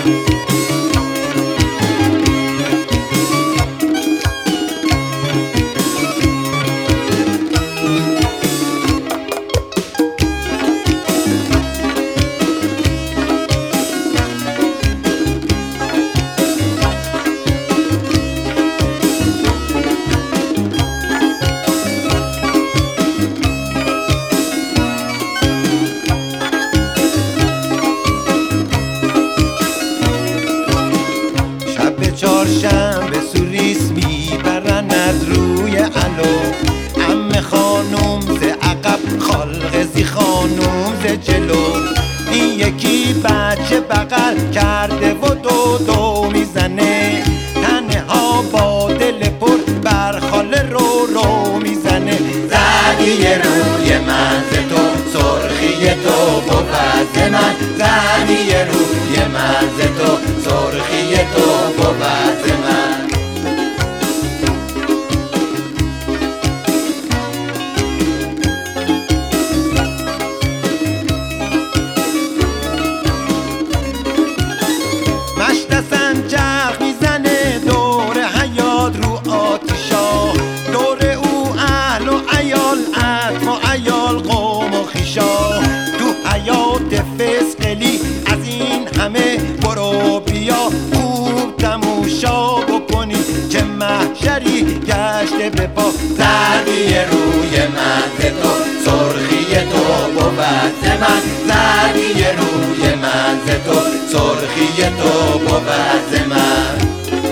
چهارشنبه سوریس میبرن از روی علو، عمه خانوم ز عقب خالق زی خانوم ز جلو. این یکی بچه بغل کرده و دو میزنه، تنها با دل پر بر خاله رو میزنه. زدی روی من ز تو سرخی تو بود من، زدی روی من ز تو سرخی تو بود من. مشت سنجق میزنه دور حیات رو آتیشا، دور او اهل و عیال عطف و عیال قوم و خیشا. تو حیات فسقلی از این همه برو بیا، خوب تماشا بکنی چه محشری گشته به پا. زدی روی من ز تو سرخی تو بود من، زدی روی من ز تو سرخی تو بود من.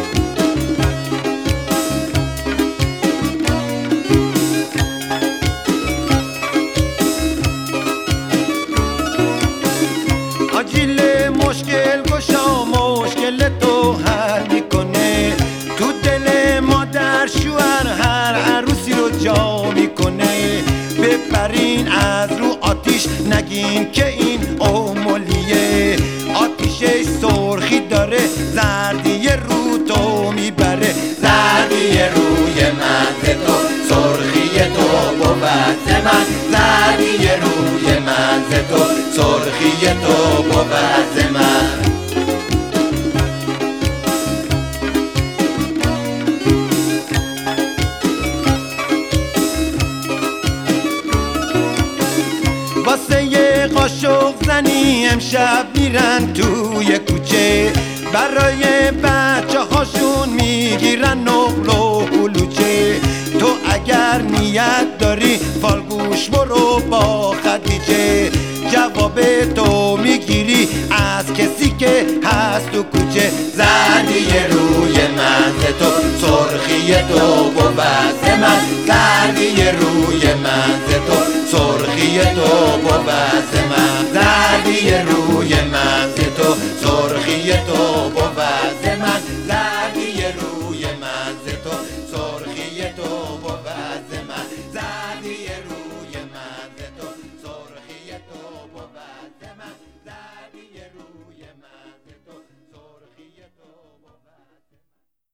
آجیل مشکل گشا مشکل تو حل میکنه، تو دل مادر شوهر هر عروسی رو جا میکنه. ببرین از رو آتیش نگین که این اومولیه، آتیشش سرخی داره زردی رو تو میبره. زردی روی من ز تو سرخی تو بود من، زردی روی من ز تو سرخی تو بود من. واسه یه قاشق زنی امشب میرن توی کوچه، برای بچه هاشون میگیرن نقل و کلوچه. تو اگر نیت داری فالگوش برو با خدیجه، جواب تو میگیری از کسی که هست تو کوچه. زدی روی من ز تو سرخی تو بود من، زدی